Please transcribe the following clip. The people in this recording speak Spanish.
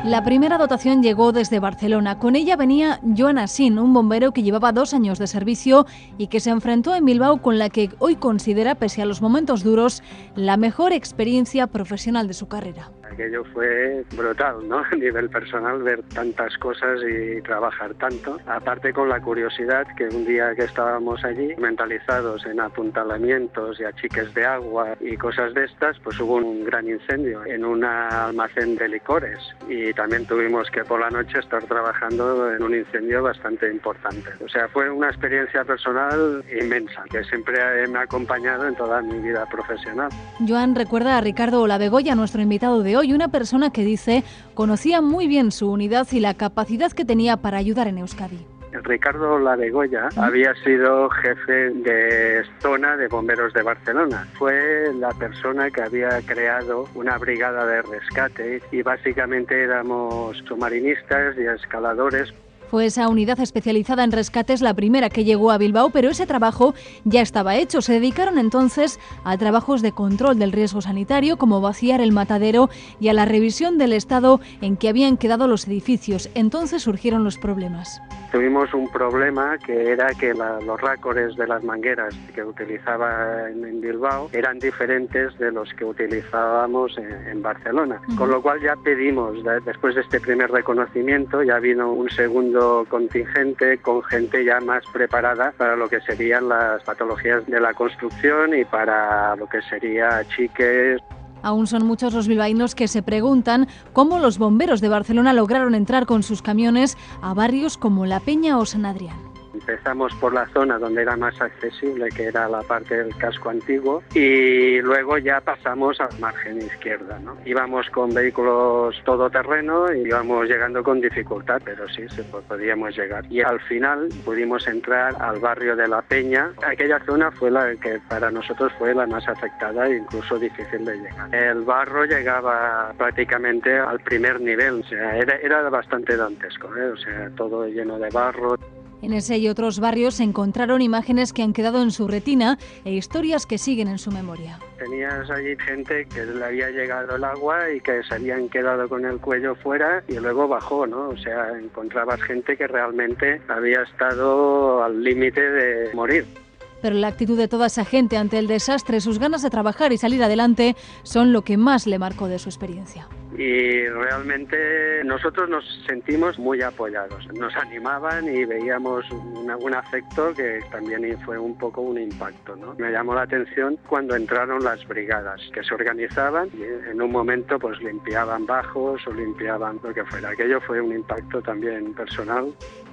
La primera dotación llegó desde Barcelona. Con ella venía Joan Asín, un bombero que llevaba 2 años de servicio y que se enfrentó en Bilbao con la que hoy considera, pese a los momentos duros, la mejor experiencia profesional de su carrera. Aquello fue brutal, ¿no? A nivel personal, ver tantas cosas y trabajar tanto. Aparte con la curiosidad que un día que estábamos allí, mentalizados en apuntalamientos y achiques de agua y cosas de estas, pues hubo un gran incendio en un almacén de licores y también tuvimos que por la noche estar trabajando en un incendio bastante importante. O sea, fue una experiencia personal inmensa que siempre me ha acompañado en toda mi vida profesional. Joan recuerda a Ricardo Olabegoya, nuestro invitado de hoy, una persona que dice conocía muy bien su unidad y la capacidad que tenía para ayudar en Euskadi. Ricardo Olabegoya había sido jefe de zona de bomberos de Barcelona. Fue la persona que había creado una brigada de rescate y básicamente éramos submarinistas y escaladores. Fue esa unidad especializada en rescates la primera que llegó a Bilbao, pero ese trabajo ya estaba hecho. Se dedicaron entonces a trabajos de control del riesgo sanitario, como vaciar el matadero, y a la revisión del estado en que habían quedado los edificios. Entonces surgieron los problemas. Tuvimos un problema que era que los rácores de las mangueras que utilizaba en Bilbao eran diferentes de los que utilizábamos en Barcelona. Con lo cual ya pedimos, después de este primer reconocimiento, ya vino un segundo contingente con gente ya más preparada para lo que serían las patologías de la construcción y para lo que sería achiques. Aún son muchos los bilbaínos que se preguntan cómo los bomberos de Barcelona lograron entrar con sus camiones a barrios como La Peña o San Adrián. Empezamos por la zona donde era más accesible, que era la parte del casco antiguo, y luego ya pasamos al margen izquierda, ¿no? Íbamos con vehículos todoterreno y íbamos llegando con dificultad, pero sí, podíamos llegar. Y al final pudimos entrar al barrio de La Peña. Aquella zona fue la que para nosotros fue la más afectada e incluso difícil de llegar. El barro llegaba prácticamente al primer nivel, o sea, era bastante dantesco, ¿eh? O sea, todo lleno de barro. En ese y otros barrios se encontraron imágenes que han quedado en su retina e historias que siguen en su memoria. Tenías allí gente que le había llegado el agua y que se habían quedado con el cuello fuera y luego bajó, ¿no? O sea, encontrabas gente que realmente había estado al límite de morir. Pero la actitud de toda esa gente ante el desastre, sus ganas de trabajar y salir adelante, son lo que más le marcó de su experiencia. Y realmente nosotros nos sentimos muy apoyados. Nos animaban y veíamos un afecto que también fue un poco un impacto, ¿no? Me llamó la atención cuando entraron las brigadas que se organizaban y en un momento pues limpiaban bajos o limpiaban lo que fuera. Aquello fue un impacto también personal.